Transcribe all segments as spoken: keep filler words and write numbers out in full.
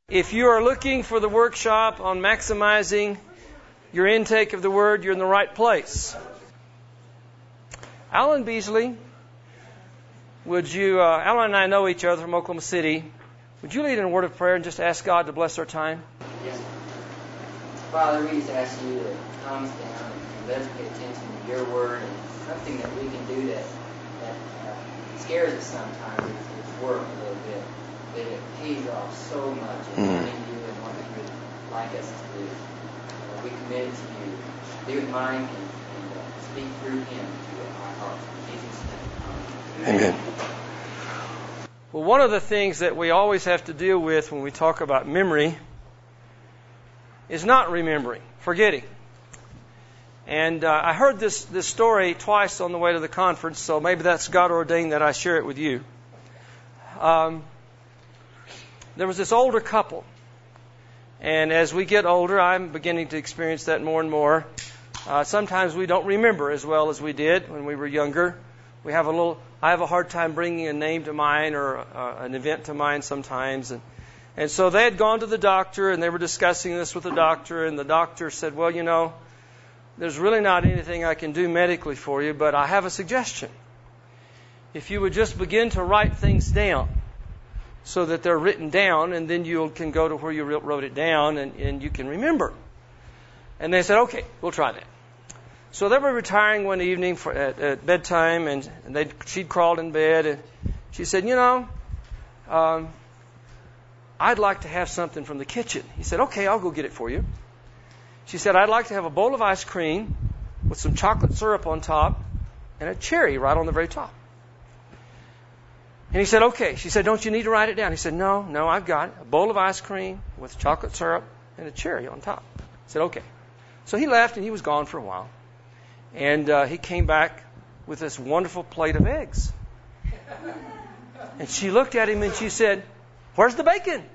If you are looking for the workshop on maximizing your intake of the Word, you're in the right place. Alan Beasley, would you, uh, Alan and I know each other from Oklahoma City. Would you lead in a word of prayer and just ask God to bless our time? Yes. Father, we just ask you to calm us down and let us pay attention to your Word, and something that we can do that, that uh, scares us sometimes is, is work a little bit. That it pays off so much in learning you and what you would like us to do. Uh, we commit it to you. Be with Mike and, and uh, speak through him to our hearts. In Jesus' name. Amen. Well, one of the things that we always have to deal with when we talk about memory is not remembering, forgetting. And uh, I heard this, this story twice on the way to the conference, so maybe that's God ordained that I share it with you. Um, There was this older couple, and as we get older, I'm beginning to experience that more and more. Uh, sometimes we don't remember as well as we did when we were younger. We have a little. I have a hard time bringing a name to mind or uh, an event to mind sometimes, and and so they had gone to the doctor and they were discussing this with the doctor, and the doctor said, "Well, you know, there's really not anything I can do medically for you, but I have a suggestion. If you would just begin to write things down, so that they're written down, and then you can go to where you wrote it down, and, and you can remember." And they said, "Okay, we'll try that." So they were retiring one evening for, at, at bedtime, and, and they she'd crawled in bed, and she said, "You know, um, I'd like to have something from the kitchen." He said, "Okay, I'll go get it for you." She said, "I'd like to have a bowl of ice cream with some chocolate syrup on top and a cherry right on the very top." And he said, "Okay." She said, "Don't you need to write it down?" He said, "No, no, I've got it. A bowl of ice cream with chocolate syrup and a cherry on top." I said, "Okay." So he left, and he was gone for a while. And uh, he came back with this wonderful plate of eggs. And she looked at him, and she said, "Where's the bacon?"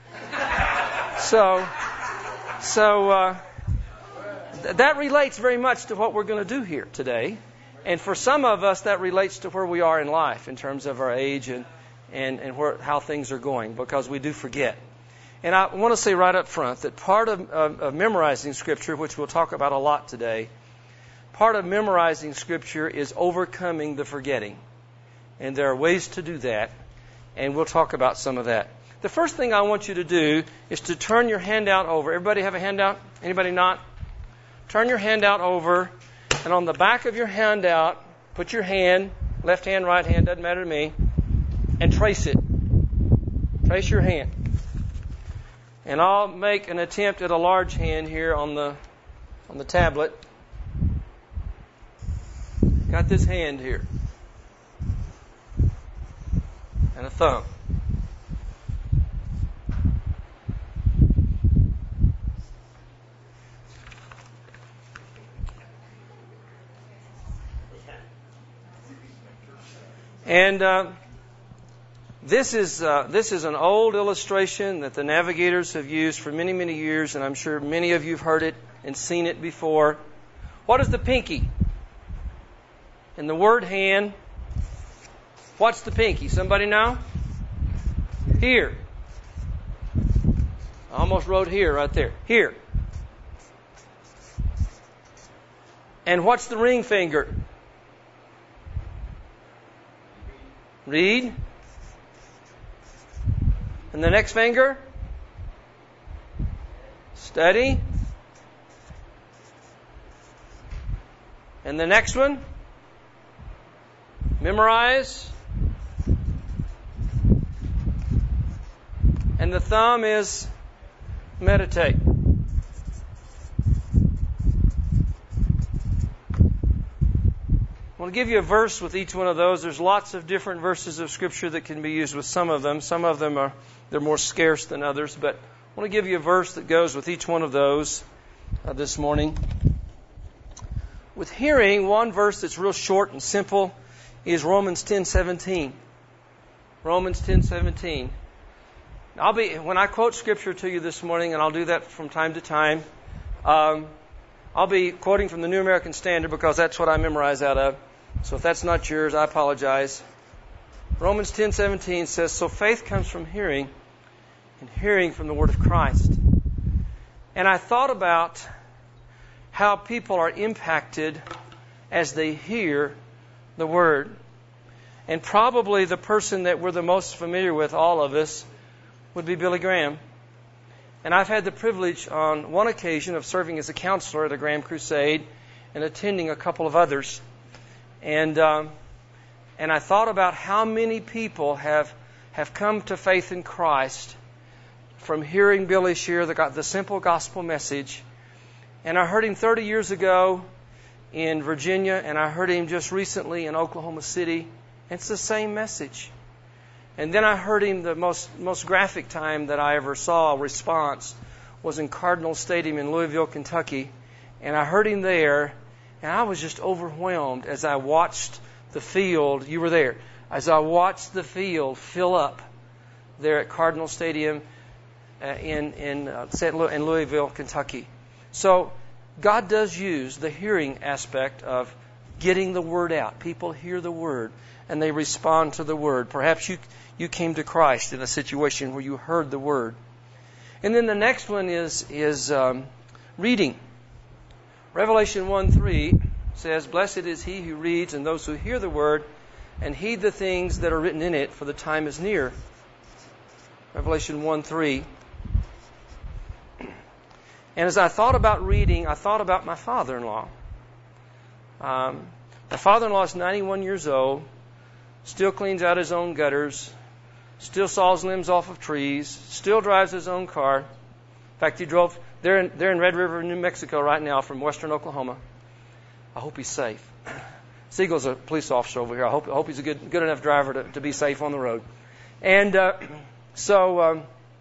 so so uh, th- that relates very much to what we're going to do here today. And for some of us, that relates to where we are in life in terms of our age and and, and where, how things are going, because we do forget. And I want to say right up front that part of, of, of memorizing Scripture, which we'll talk about a lot today, part of memorizing Scripture is overcoming the forgetting. And there are ways to do that, and we'll talk about some of that. The first thing I want you to do is to turn your handout over. Everybody have a handout? Anybody not? Turn your handout over. And on the back of your handout, put your hand, left hand, right hand, doesn't matter to me, and trace it. Trace your hand. And I'll make an attempt at a large hand here on the on the tablet. Got this hand here. And a thumb. And uh, this is uh, this is an old illustration that the navigators have used for many, many years, and I'm sure many of you have heard it and seen it before. What is the pinky? And the word hand, what's the pinky? Somebody know? Here. I almost wrote here, right there. Here. And what's the ring finger? Read. And the next finger? Study. And the next one? Memorize. And the thumb is meditate. I want to give you a verse with each one of those. There's lots of different verses of Scripture that can be used with some of them. Some of them are they're more scarce than others, but I want to give you a verse that goes with each one of those uh, this morning. With hearing, one verse that's real short and simple is Romans ten seventeen. Romans ten seventeen. I'll be when I quote Scripture to you this morning, and I'll do that from time to time. Um, I'll be quoting from the New American Standard because that's what I memorize out of. So if that's not yours, I apologize. Romans ten seventeen says, "So faith comes from hearing, and hearing from the Word of Christ. And I thought about how people are impacted as they hear the Word. And probably the person that we're the most familiar with, all of us, would be Billy Graham. And I've had the privilege on one occasion of serving as a counselor at a Graham Crusade and attending a couple of others. And um, and I thought about how many people have have come to faith in Christ from hearing Billy share the, the simple gospel message. And I heard him thirty years ago in Virginia, and I heard him just recently in Oklahoma City. It's the same message. And then I heard him, the most most graphic time that I ever saw a response was in Cardinal Stadium in Louisville, Kentucky. And I heard him there, and I was just overwhelmed as I watched the field. You were there. As I watched the field fill up there at Cardinal Stadium uh, in in, uh, Saint Louis, in Louisville, Kentucky. So God does use the hearing aspect of getting the word out. People hear the word and they respond to the word. Perhaps you you came to Christ in a situation where you heard the word. And then the next one is is um, reading. Revelation one three says, "Blessed is he who reads and those who hear the word and heed the things that are written in it, for the time is near." Revelation one three. And as I thought about reading, I thought about my father-in-law. Um, my father-in-law is ninety-one years old, still cleans out his own gutters, still saws limbs off of trees, still drives his own car. In fact, he drove, they're in, they're in Red River, New Mexico right now from western Oklahoma. I hope he's safe. Siegel's a police officer over here. I hope, I hope he's a good, good enough driver to, to be safe on the road. And uh, so um,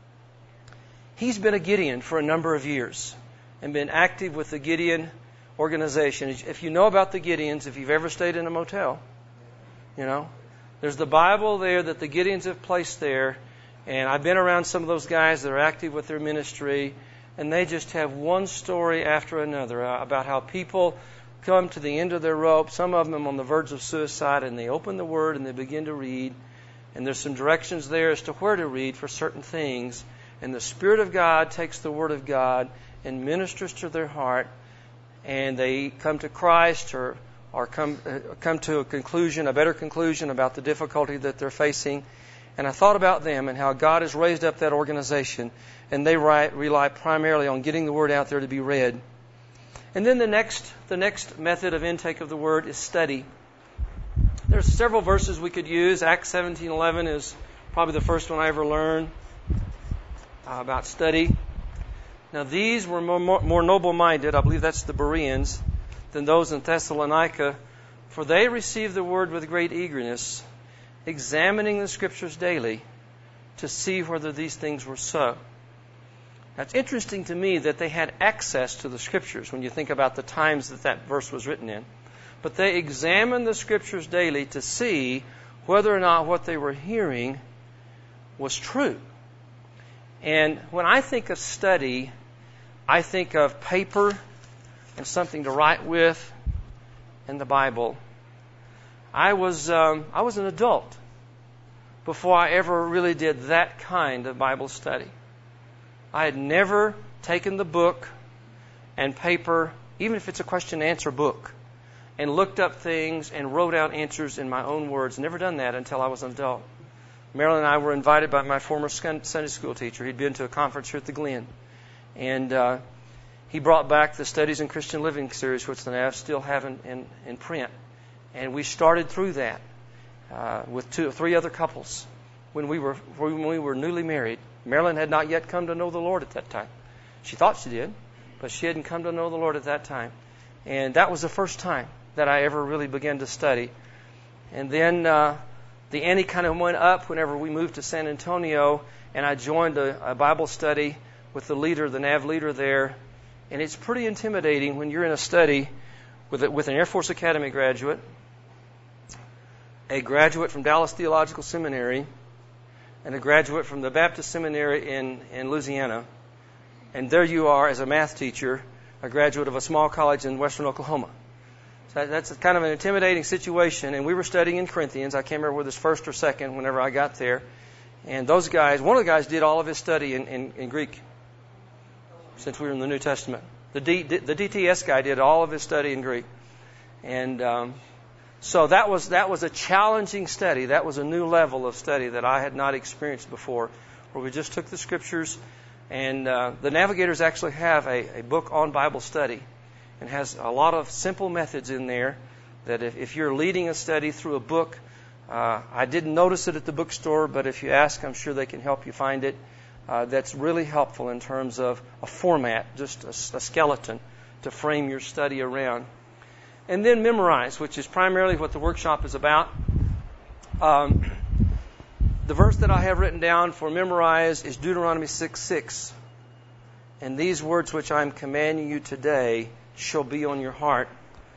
he's been a Gideon for a number of years and been active with the Gideon organization. If you know about the Gideons, if you've ever stayed in a motel, you know, there's the Bible there that the Gideons have placed there. And I've been around some of those guys that are active with their ministry, and they just have one story after another about how people come to the end of their rope, some of them on the verge of suicide, and they open the Word and they begin to read. And there's some directions there as to where to read for certain things. And the Spirit of God takes the Word of God and ministers to their heart, and they come to Christ or or come uh, come to a conclusion, a better conclusion about the difficulty that they're facing. And I thought about them and how God has raised up that organization, and they write, rely primarily on getting the Word out there to be read. And then the next the next method of intake of the Word is study. There's several verses we could use. Acts seventeen eleven is probably the first one I ever learned uh, about study. Now these were more, more, more noble-minded, I believe that's the Bereans, than those in Thessalonica, for they received the Word with great eagerness, examining the Scriptures daily to see whether these things were so. Now, it's interesting to me that they had access to the Scriptures when you think about the times that that verse was written in. But they examined the Scriptures daily to see whether or not what they were hearing was true. And when I think of study, I think of paper and something to write with and the Bible. I was um, I was an adult before I ever really did that kind of Bible study. I had never taken the book and paper, even if it's a question and answer book, and looked up things and wrote out answers in my own words. Never done that until I was an adult. Marilyn and I were invited by my former Sunday school teacher. He'd been to a conference here at the Glen. And uh, he brought back the Studies in Christian Living series, which I still have in, in, in print. And we started through that uh, with two or three other couples when we were when we were newly married. Marilyn had not yet come to know the Lord at that time. She thought she did, but she hadn't come to know the Lord at that time. And that was the first time that I ever really began to study. And then uh, the ante kind of went up whenever we moved to San Antonio, and I joined a, a Bible study with the leader, the N A V leader there. And it's pretty intimidating when you're in a study with a, with an Air Force Academy graduate, a graduate from Dallas Theological Seminary, and a graduate from the Baptist Seminary in, in Louisiana. And there you are as a math teacher, a graduate of a small college in western Oklahoma. So that's kind of an intimidating situation. And we were studying in Corinthians. I can't remember whether it was first or second whenever I got there. And those guys, one of the guys did all of his study in, in, in Greek, since we were in the New Testament. The, D, the D T S guy did all of his study in Greek. And um, so that was that was a challenging study. That was a new level of study that I had not experienced before, where we just took the Scriptures. And uh, the Navigators actually have a, a book on Bible study, and has a lot of simple methods in there that if, if you're leading a study through a book, uh, I didn't notice it at the bookstore, but if you ask, I'm sure they can help you find it. Uh, that's really helpful in terms of a format, just a, a skeleton to frame your study around. And then memorize, which is primarily what the workshop is about. Um, the verse that I have written down for memorize is Deuteronomy six six. And these words which I am commanding you today shall be on your heart.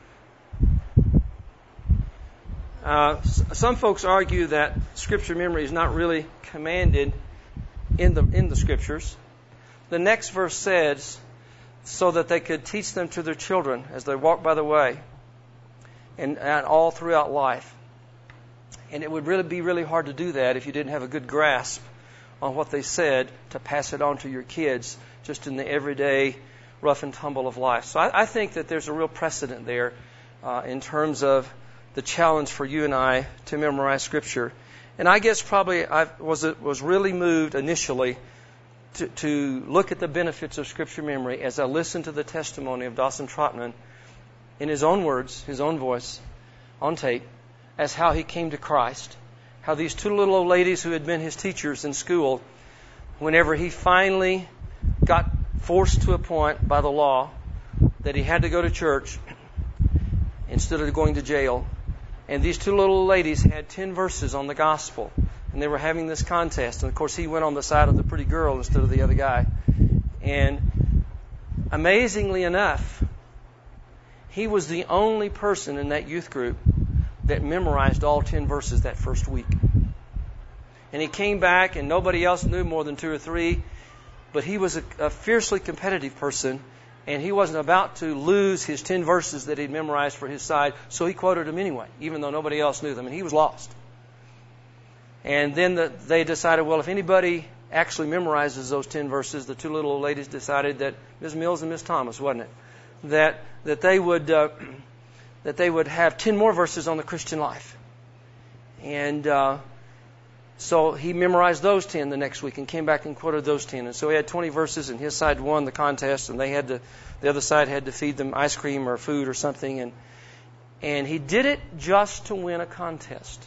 Uh, some folks argue that Scripture memory is not really commanded in the in the Scriptures. The next verse says, so that they could teach them to their children as they walk by the way, and, and all throughout life. And it would really be really hard to do that if you didn't have a good grasp on what they said to pass it on to your kids just in the everyday rough and tumble of life. So I, I think that there's a real precedent there uh, in terms of the challenge for you and I to memorize Scripture. And I guess probably I was was really moved initially to, to look at the benefits of Scripture memory as I listened to the testimony of Dawson Trotman in his own words, his own voice, on tape, as how he came to Christ. How these two little old ladies who had been his teachers in school, whenever he finally got forced to a point by the law that he had to go to church instead of going to jail, and these two little ladies had ten verses on the gospel, and they were having this contest. And of course, he went on the side of the pretty girl instead of the other guy. And amazingly enough, he was the only person in that youth group that memorized all ten verses that first week. And he came back, and nobody else knew more than two or three, but he was a, a fiercely competitive person, and he wasn't about to lose his ten verses that he'd memorized for his side, so he quoted them anyway, even though nobody else knew them, and he was lost. And then the, they decided, well, if anybody actually memorizes those ten verses, the two little old ladies decided that, Miz Mills and Miz Thomas, wasn't it, that that they would uh, that they would have ten more verses on the Christian life. And uh, so he memorized those ten the next week and came back and quoted those ten. And so he had twenty verses, and his side won the contest, and they had to, the other side had to feed them ice cream or food or something. And and he did it just to win a contest.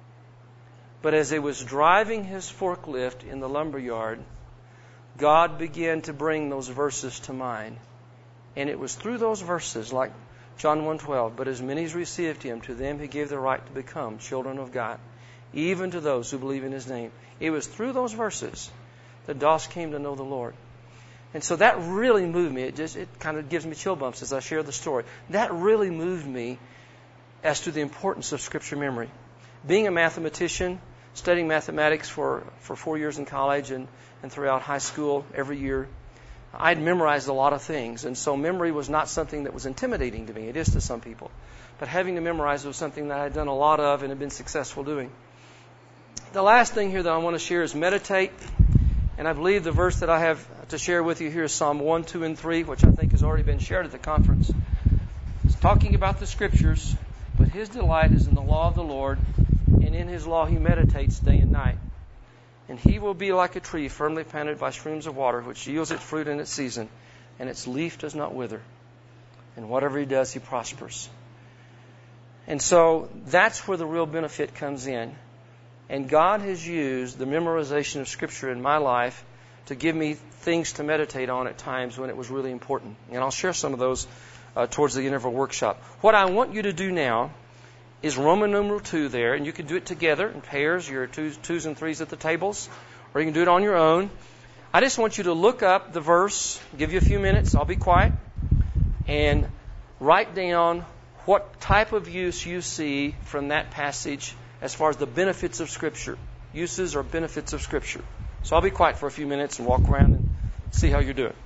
But as he was driving his forklift in the lumber yard, God began to bring those verses to mind. And it was through those verses, like John one twelve, but as many as received him, to them he gave the right to become children of God, even to those who believe in his name. It was through those verses that Doss came to know the Lord. And so that really moved me. It just it kind of gives me chill bumps as I share the story. That really moved me as to the importance of Scripture memory. Being a mathematician, studying mathematics for, for four years in college and, and throughout high school every year, I'd memorized a lot of things. And so memory was not something that was intimidating to me. It is to some people. But having to memorize was something that I'd done a lot of and had been successful doing. The last thing here that I want to share is meditate. And I believe the verse that I have to share with you here is Psalm one, two, and three, which I think has already been shared at the conference. It's talking about the Scriptures, but his delight is in the law of the Lord, and in his law he meditates day and night. And he will be like a tree firmly planted by streams of water, which yields its fruit in its season, and its leaf does not wither. And whatever he does, he prospers. And so that's where the real benefit comes in. And God has used the memorization of Scripture in my life to give me things to meditate on at times when it was really important. And I'll share some of those uh, towards the end of our workshop. What I want you to do now is Roman numeral two there, and you can do it together in pairs, your twos, twos and threes at the tables, or you can do it on your own. I just want you to look up the verse, give you a few minutes, I'll be quiet, and write down what type of use you see from that passage as far as the benefits of Scripture, uses or benefits of Scripture. So I'll be quiet for a few minutes and walk around and see how you're doing.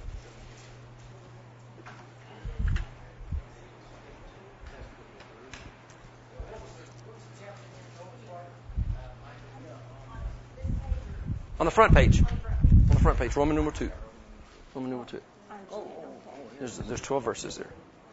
the front page. On the front page, Roman numeral two. Roman numeral two. There's, there's twelve verses there.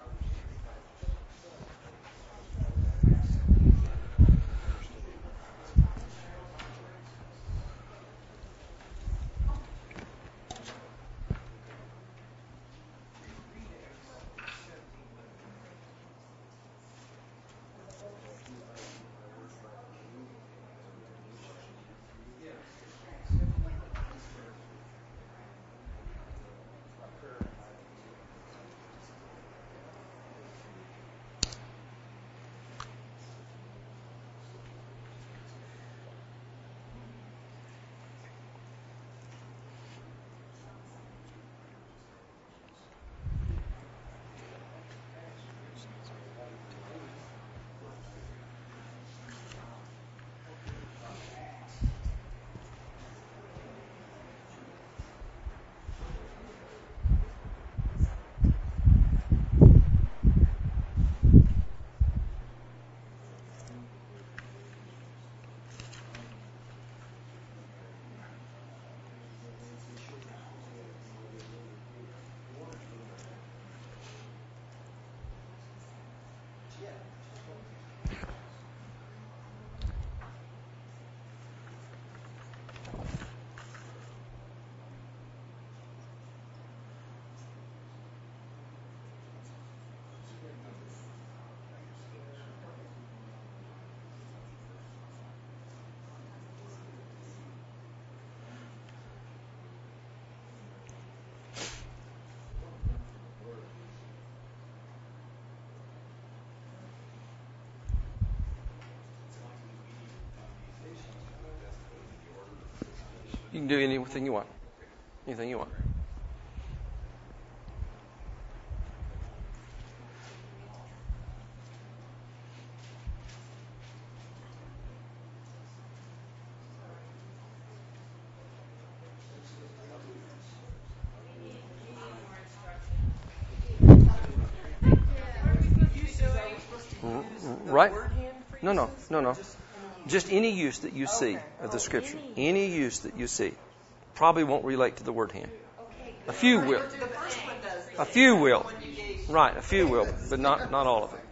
You can do anything you want. Anything you want. Right? No, no, no, no. Just any use that you see of the Scripture. Any use that you see. Probably won't relate to the word hand. A few will. A few will. Right, a few will, but not, not all of it.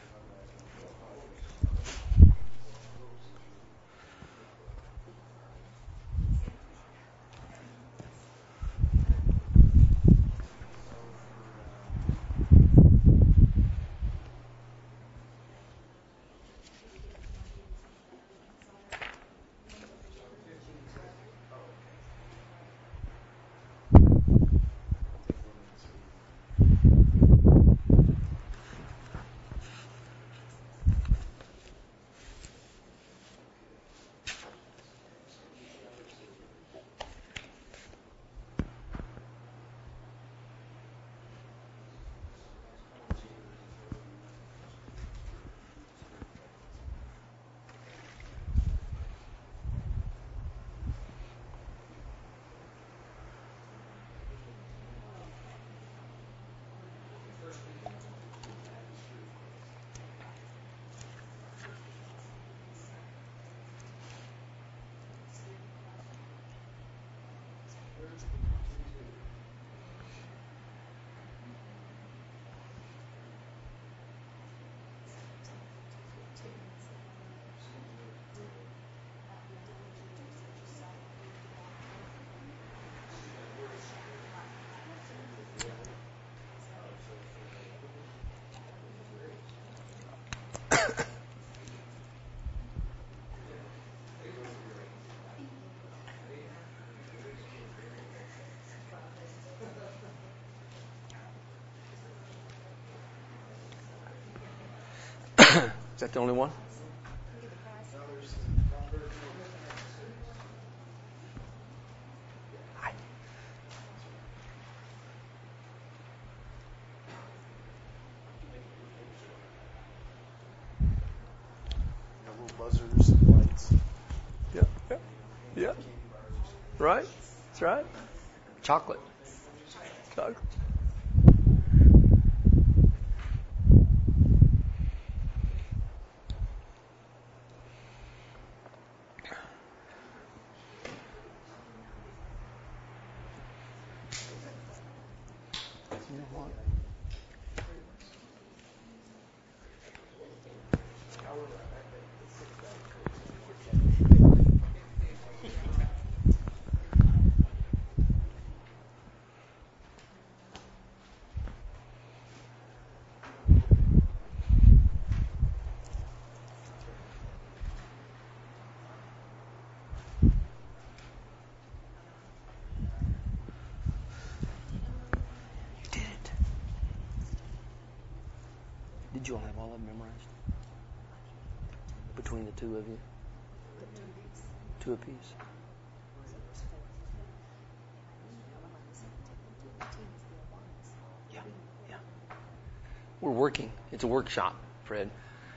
Is that the only one? Buzzers and lights. Yeah, yeah, yeah. Right? That's right. Chocolate. Chocolate. You know what? Did you all have all of them memorized? Between the two of you? Two apiece. Yeah, yeah. We're working. It's a workshop, Fred.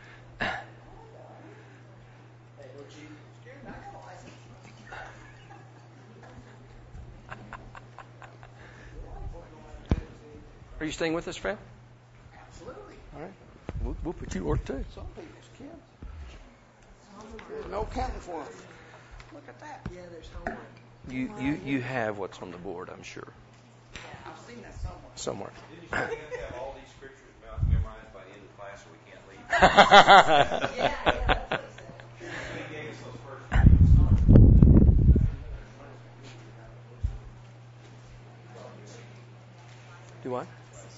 Are you staying with us, Fred? Absolutely. All right. We'll, we'll put you to work too. Some people can. There's no counting for them. Look at that. Yeah, there's homework. You, you, you have what's on the board, I'm sure. Yeah, I've seen that somewhere. Somewhere. Did you say you have to have all these scriptures memorized by the end of class so we can't leave? yeah, yeah, that's what he said. He gave us those first Do what?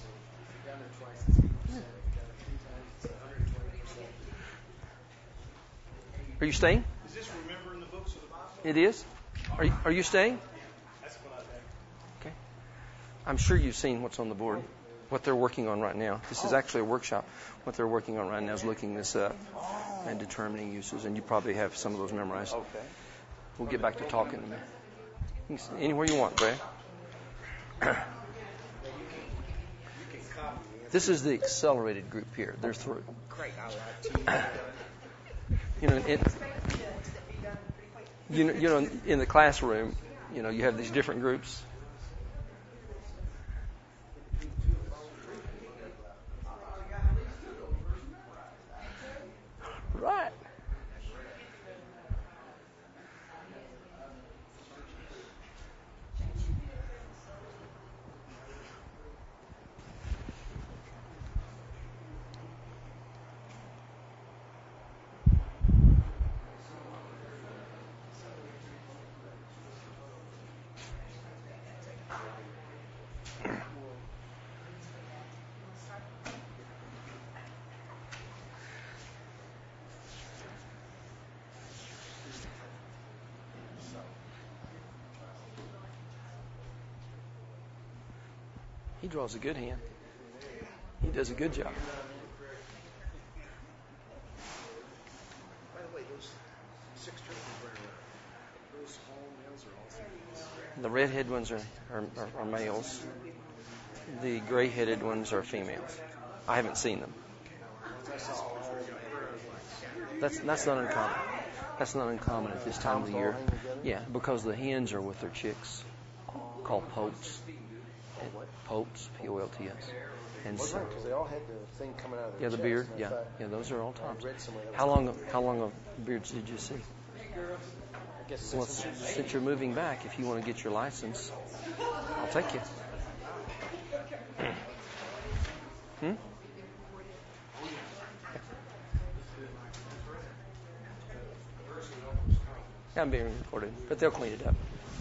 Are you staying? Is this remembering the books of the Bible? It is. Are you, are you staying? That's what I think. Okay. I'm sure you've seen what's on the board, what they're working on right now. This is actually a workshop. What they're working on right now is looking this up and determining uses, and you probably have some of those memorized. Okay. We'll get back to talking in a minute. You can sit anywhere you want, Brad. This is the accelerated group here. They're through. Great. I like to. You know, in, you know, you know, in the classroom, you know, you have these different groups. Right. He draws a good hand. He does a good job. By the way, those six churches were those all males or all females? The red-headed ones are, are, are, are males. The gray-headed ones are females. I haven't seen them. That's that's not uncommon. That's not uncommon at this time of the year. Yeah, because the hens are with their chicks, called poults. Poults, P O L T S. And so, Because they all had the thing coming out of their yeah, the chest. beard. And I Yeah, thought, yeah, those are all toms. I read somewhere that How was- long? How long of beards did you see? I guess Well, six inches. since you're moving back, if you want to get your license, I'll take you. Hmm? Yeah, I'm being recorded, but they'll clean it up.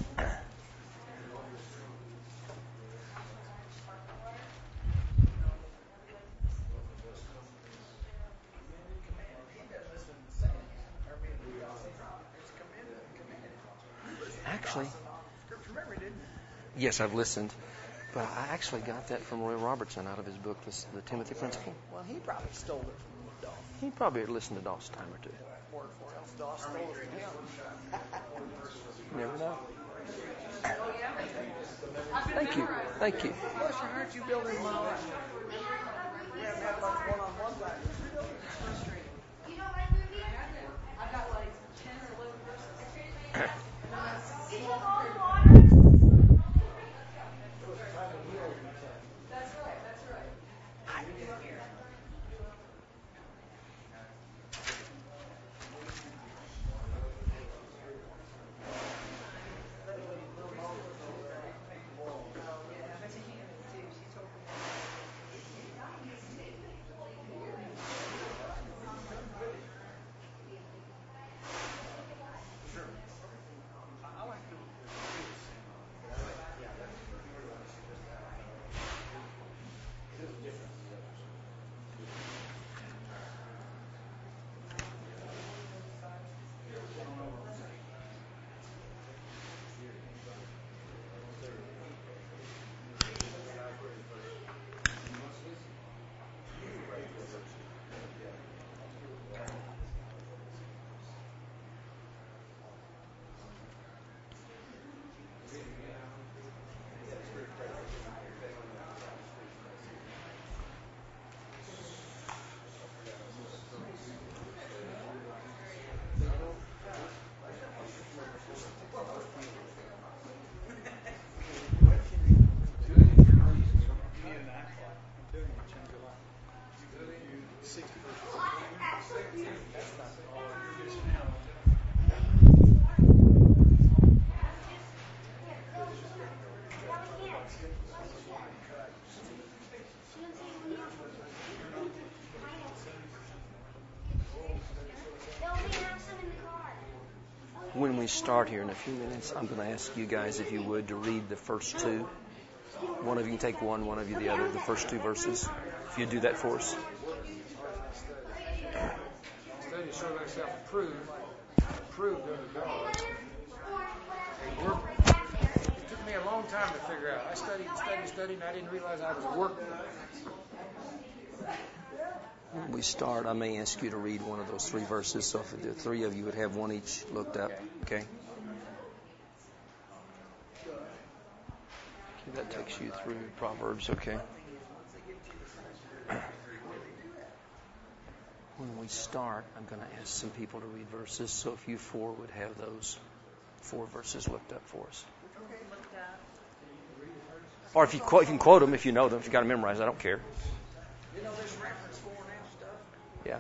Actually, yes, I've listened, but I actually got that from Roy Robertson out of his book, The, the Timothy Principle. Well, he probably stole it from Doss. He probably listened to Doss a time or two. Word for else, Doss stole it from him. You never know. Thank you. Thank you. Plus, you heard you building my life. We haven't had much one-on-one time. You know my movie? I've got like ten or eleven verses. Did you have all the water? That's right, that's right. When we start here in a few minutes, I'm going to ask you guys, if you would, to read the first two. One of you can take one, one of you the other, the first two verses. If you do that for us. Study to show thyself approved, approved unto God. A work. It took me a long time to figure out. I studied, studied, studied, and I didn't realize I was a workman. When we start, I may ask you to read one of those three verses, so if the three of you would have one each looked up, okay? Okay, that takes you through Proverbs, okay? When we start, I'm going to ask some people to read verses, so if you four would have those four verses looked up for us. Or if you, quote, you can quote them if you know them, if you've got them memorized, I don't care. You know this reference for and stuff? Yeah.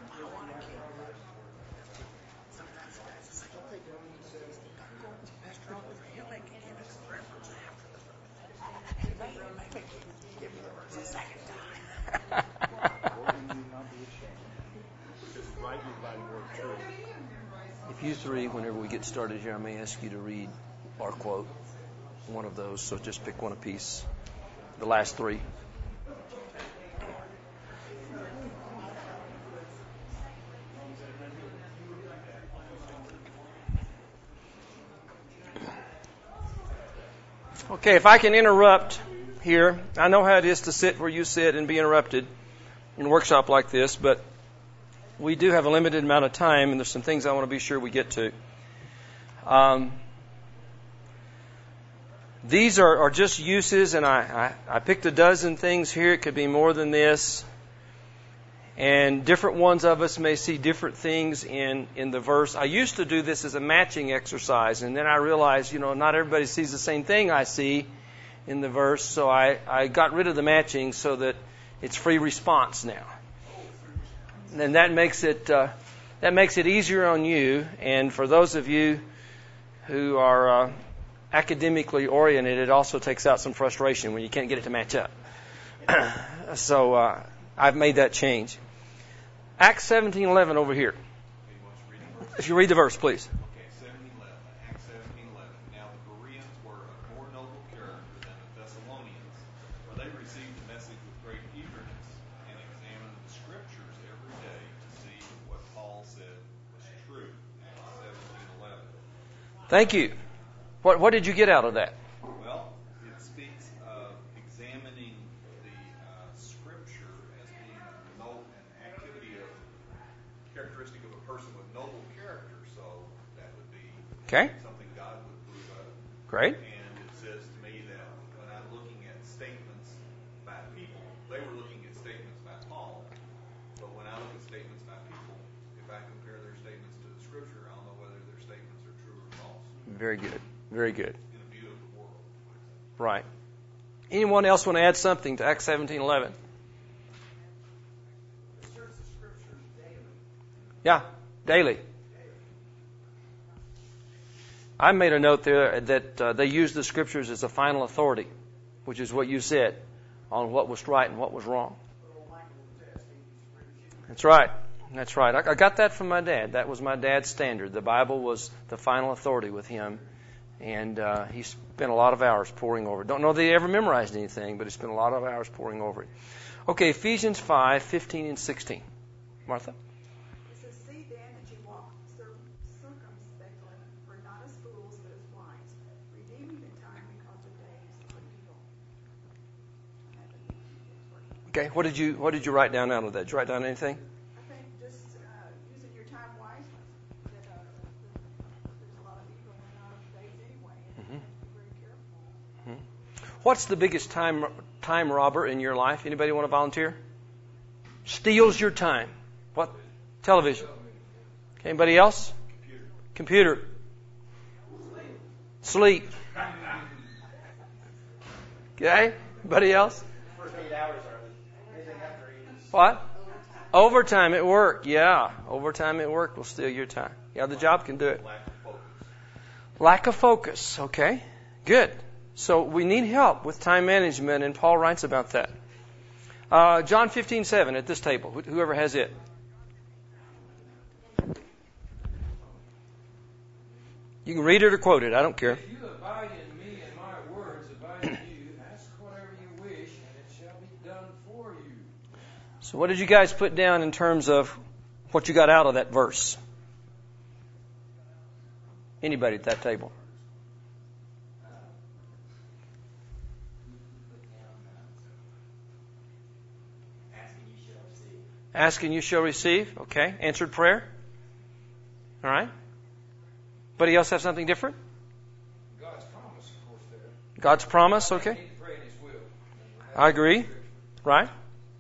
If you three, whenever we get started here, I may ask you to read or quote one of those, so just pick one apiece. The last three. Okay, if I can interrupt here, I know how it is to sit where you sit and be interrupted in a workshop like this, but we do have a limited amount of time, and there's some things I want to be sure we get to. Um, these are, are just uses, and I, I, I picked a dozen things here. It could be more than this. And different ones of us may see different things in, in the verse. I used to do this as a matching exercise, and then I realized, you know, not everybody sees the same thing I see in the verse, so I, I got rid of the matching so that it's free response now. And that makes it uh, that makes it easier on you, and for those of you who are uh, academically oriented, it also takes out some frustration when you can't get it to match up. So uh, I've made that change. Acts seventeen eleven over here. If you read the verse, please. Okay, seventeen eleven. Acts seventeen eleven. Now the Bereans were of more noble character than the Thessalonians, for they received the message with great eagerness and examined the Scriptures every day to see what Paul said was true. Acts seventeen eleven. Thank you. What what did you get out of that? Well, it speaks of examining the uh, Scripture as being a noble an activity of characteristic of a person with noble character. So that would be Okay. something God would approve of. Great. And it says to me that when I'm looking at statements by people, they were looking at statements by Paul. But when I look at statements by people, if I compare their statements to the Scripture, I'll know whether their statements are true or false. Very good. Very good. In a view of the world. Right. Anyone else want to add something to Acts seventeen eleven? Yeah, daily. I made a note there that uh, they use the Scriptures as a final authority, which is what you said, on what was right and what was wrong. That's right. That's right. I, I got that from my dad. That was my dad's standard. The Bible was the final authority with him, and uh, he spent a lot of hours poring over it. Don't know that he ever memorized anything, but he spent a lot of hours poring over it. Okay, Ephesians five, fifteen and sixteen. Martha? It says, see then that you walk circumspectly, for not as fools, but as wise, redeeming the time because the days are evil. Okay, what did you what did you write down out of that? Did you write down anything? I think just uh, using your time wisely. That uh, there's a lot of evil in our days anyway, and Mm-hmm. be very careful. Mm-hmm. What's the biggest time time robber in your life? Anybody want to volunteer? Steals your time. What? Television. Okay, anybody else? Computer. Computer. Sleep. Okay. Anybody else? First eight hours are anything after eight. What? Overtime at work. Yeah. Overtime at work will steal your time. Yeah, the job can do it. Lack of focus. Lack of focus. Okay. Good. So we need help with time management, and Paul writes about that. Uh, John fifteen seven at this table. Wh- whoever has it. You can read it or quote it. I don't care. If you abide in me and my words abide in you, ask whatever you wish, and it shall be done for you. So what did you guys put down in terms of what you got out of that verse? Anybody at that table? Ask and you shall receive. Okay. Answered prayer. All right. Anybody else have something different? God's promise, of course, there. God's promise. I Okay. need to pray in His will. I agree. Right.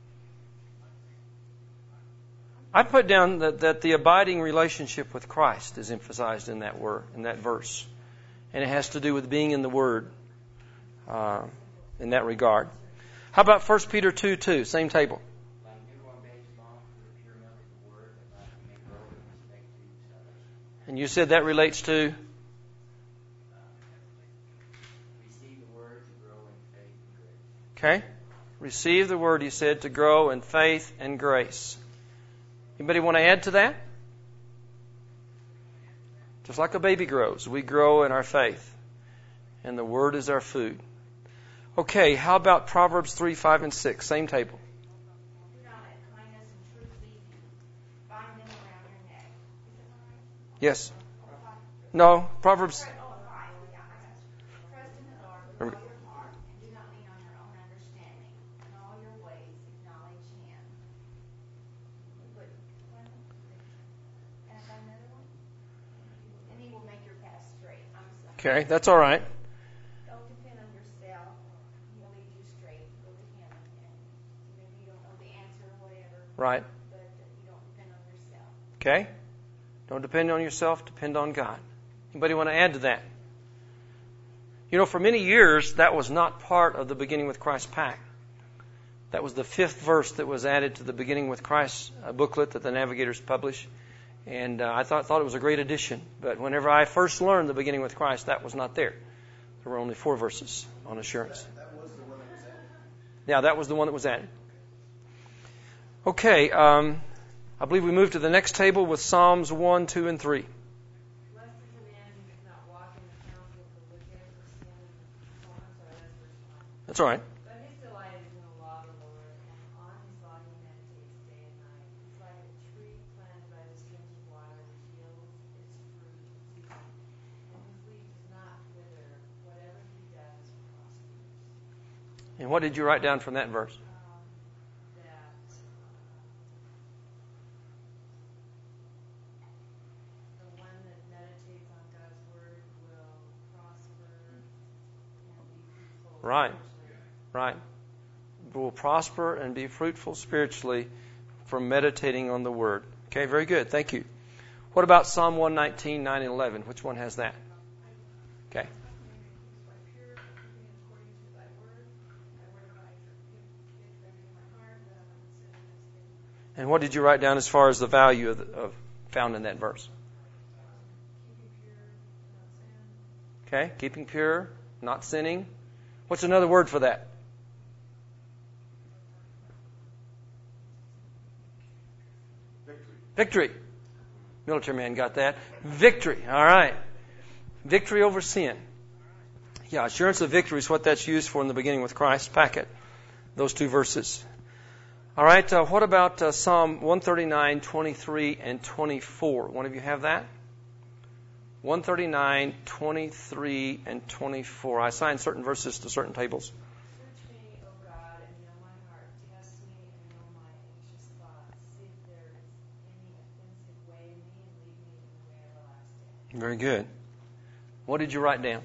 I put down that, that the abiding relationship with Christ is emphasized in that word, in that verse. And it has to do with being in the Word uh, in that regard. How about First Peter two two, same table? And you said that relates to? Receive the word to grow in faith and grace. Okay. Receive the word, you said, to grow in faith and grace. Anybody want to add to that? Just like a baby grows, we grow in our faith. And the word is our food. Okay, how about Proverbs three, five, and six? Same table. Do not let kindness and truth leave you. Bind them around your neck. Is it right? Yes. No, Proverbs. Oh, five. Yeah, I got you. Trust in the Lord with all your heart, and do not lean on your own understanding. In all your ways, acknowledge Him. But, well, can I find another one? And He will make your path straight. I'm sorry. Okay, that's all right. Don't depend on yourself. He will lead you straight. Go to Him. And maybe you don't know the answer or whatever. Right. But uh, you don't depend on yourself. Okay. Don't depend on yourself, depend on God. Anybody want to add to that? You know, for many years, that was not part of the Beginning with Christ pack. That was the fifth verse that was added to the Beginning with Christ uh, booklet that the Navigators publish. And uh, I thought, thought it was a great addition. But whenever I first learned the Beginning with Christ, that was not there. There were only four verses on assurance. That was the one that was added. Yeah, that was the one that was added. Okay, um, I believe we move to the next table with Psalms one, two, and three. Blessed is the man who does not walk in the counsel of the wicked, or stand in the... Oh, I'm sorry, that's verse one. That's all right. But his delight is in the law of the Lord, and on his law he meditates day and night. He's like a tree planted by the streams of water, which yields its fruit in season, and his leaf does not wither. Whatever he does prospers. And what did you write down from that verse? Um, that uh, the one that meditates on God's word will prosper and be fruitful. Right. spiritually. Right. Will prosper and be fruitful spiritually from meditating on the Word. Okay, very good. Thank you. What about Psalm one nineteen, nine, and eleven? Which one has that? Okay. And what did you write down as far as the value of, the, of found in that verse? Okay, keeping pure, not sinning. What's another word for that? Victory. Victory. Military man got that. Victory. All right. Victory over sin. Yeah, assurance of victory is what that's used for in the Beginning with Christ packet. Those two verses. All right. Uh, what about uh, Psalm one thirty-nine, twenty-three, and twenty-four? One of you have that? one thirty-nine, twenty-three, and twenty-four. I assign certain verses to certain tables. Search me, O God, and know my heart. Test me and know my anxious thoughts. See if there is any offensive way in me, and lead me in the way everlasting. Very good. What did you write down?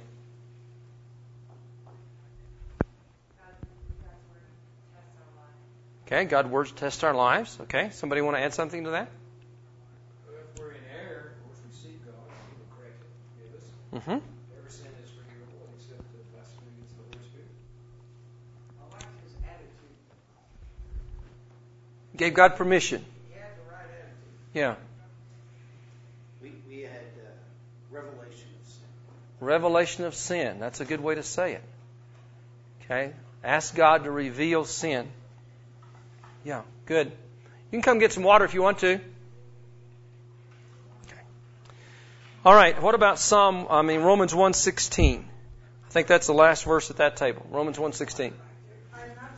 God, God's word tests our lives. Okay, God's words test our lives. Okay, somebody want to add something to that? If we're in error, or if we seek God, He will correct it, forgive us. Mm-hmm. Every sin is forgivable except the blasphemy against the Holy Spirit. I like his attitude. Gave God permission. He had the right attitude. Yeah. We we had uh, revelation of sin. Revelation of sin. That's a good way to say it. Okay? Ask God to reveal sin. Yeah, good. You can come get some water if you want to. Okay. All right, what about Psalm, I mean, Romans one sixteen? I think that's the last verse at that table. Romans one sixteen. I am not,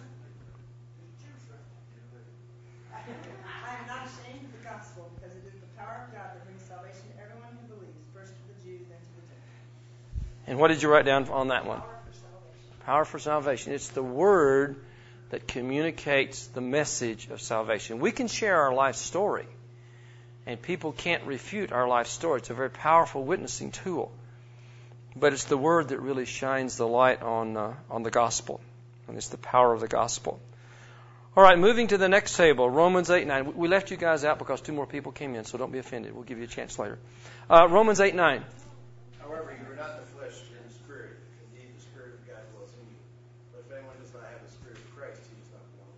I am not ashamed of the gospel, because it is the power of God that brings salvation to everyone who believes, first to the Jew, then to the Gentile. And what did you write down on that one? Power for salvation. Power for salvation. It's the Word that communicates the message of salvation. We can share our life story, and people can't refute our life story. It's a very powerful witnessing tool. But it's the Word that really shines the light on uh, on the gospel. And it's the power of the gospel. All right, moving to the next table, Romans eight nine. We left you guys out because two more people came in, so don't be offended. We'll give you a chance later. Uh, Romans eight nine. However, you are not the flesh, but in the Spirit. Indeed, the Spirit of God dwells in you. But if anyone does not have the Spirit of Christ, he does not belong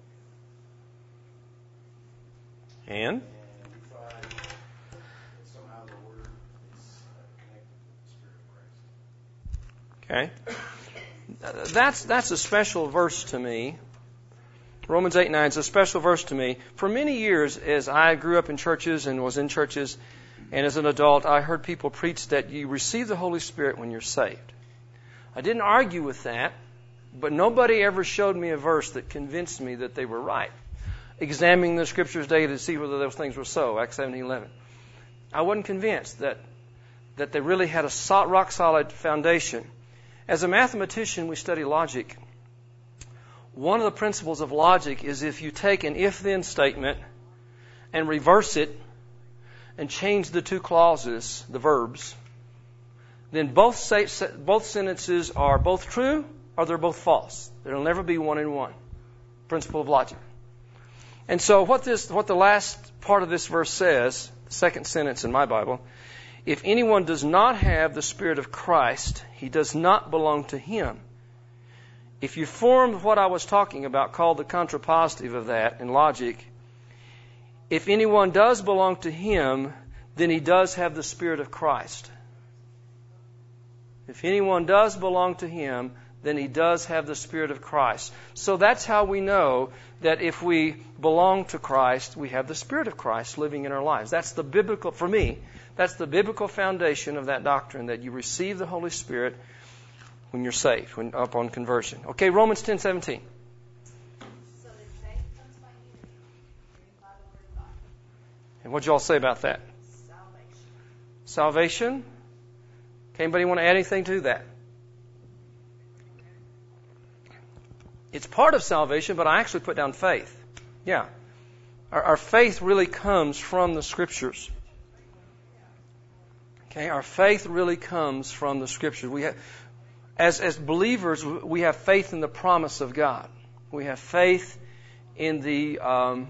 to him. And? And we find that somehow the Word is uh, connected to the Spirit of Christ. Okay. That's that's a special verse to me. Romans eight nine is a special verse to me. For many years, as I grew up in churches and was in churches, and as an adult, I heard people preach that you receive the Holy Spirit when you're saved. I didn't argue with that, but nobody ever showed me a verse that convinced me that they were right. Examining the Scriptures daily to see whether those things were so, Acts seventeen eleven. I wasn't convinced that that they really had a so- rock-solid foundation. As a mathematician, we study logic. One of the principles of logic is if you take an if-then statement and reverse it and change the two clauses, the verbs, then both say, both sentences are both true or they're both false. There'll never be one in one. Principle of logic. And so what this, what the last part of this verse says, the second sentence in my Bible, if anyone does not have the Spirit of Christ, he does not belong to Him. If you form what I was talking about, called the contrapositive of that in logic, if anyone does belong to Him, then he does have the Spirit of Christ. If anyone does belong to Him, then he does have the Spirit of Christ. So that's how we know that if we belong to Christ, we have the Spirit of Christ living in our lives. That's the biblical, for me, that's the biblical foundation of that doctrine, that you receive the Holy Spirit when you're saved, when upon conversion. Okay, Romans ten seventeen. So that faith comes by hearing, hearing by the word of God. And what did y'all say about that? Salvation. Salvation. Okay, anybody want to add anything to that? It's part of salvation, but I actually put down faith. Yeah. Our, our faith really comes from the Scriptures. Okay, our faith really comes from the Scriptures. We have, as as believers, we have faith in the promise of God. We have faith in the um,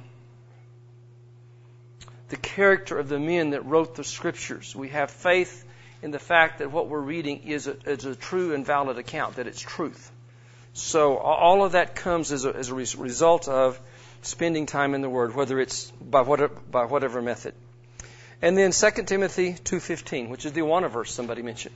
the character of the men that wrote the Scriptures. We have faith in the fact that what we're reading is a, is a true and valid account, that it's truth. So all of that comes as a, as a result of spending time in the Word, whether it's by whatever, by whatever method. And then Second Timothy two fifteen, which is the Awana verse somebody mentioned.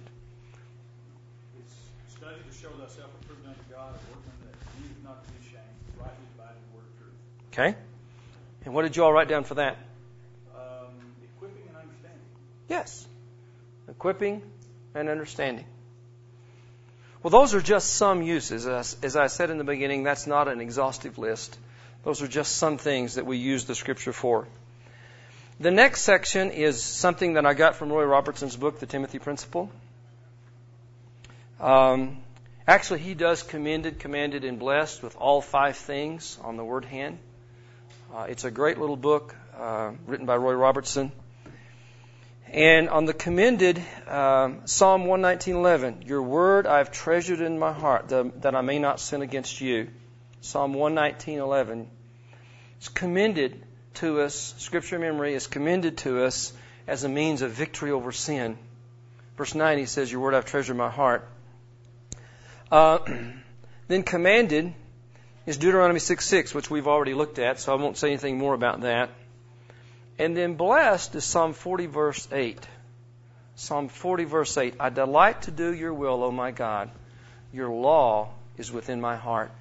It's study to show thyself approved unto God, a workman that needeth not to be ashamed, rightly dividing the word of truth. Okay. And what did you all write down for that? Um, equipping and understanding. Yes. Equipping and understanding. Well, those are just some uses. As, as I said in the beginning, that's not an exhaustive list. Those are just some things that we use the Scripture for. The next section is something that I got from Roy Robertson's book, The Timothy Principle. Um, actually, he does commended, commanded, and blessed with all five things on the word hand. Uh, it's a great little book uh, written by Roy Robertson. And on the commended, um, Psalm one nineteen eleven, your word I have treasured in my heart, the, that I may not sin against you. Psalm one nineteen eleven. It's commended to us, Scripture memory is commended to us as a means of victory over sin. Verse nine, he says, your word I've treasured in my heart. Uh, then commanded is Deuteronomy six six, which we've already looked at, so I won't say anything more about that. And then blessed is Psalm forty, verse eight. Psalm forty, verse eight. I delight to do your will, O my God. Your law is within my heart.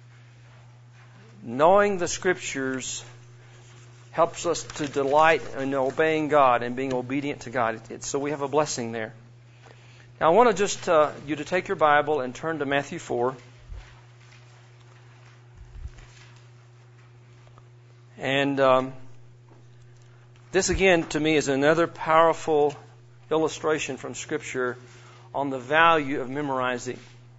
Knowing the Scriptures helps us to delight in obeying God and being obedient to God. It, so we have a blessing there. Now I want to just uh, you to take your Bible and turn to Matthew four. And um, this again to me is another powerful illustration from Scripture on the value of memorizing.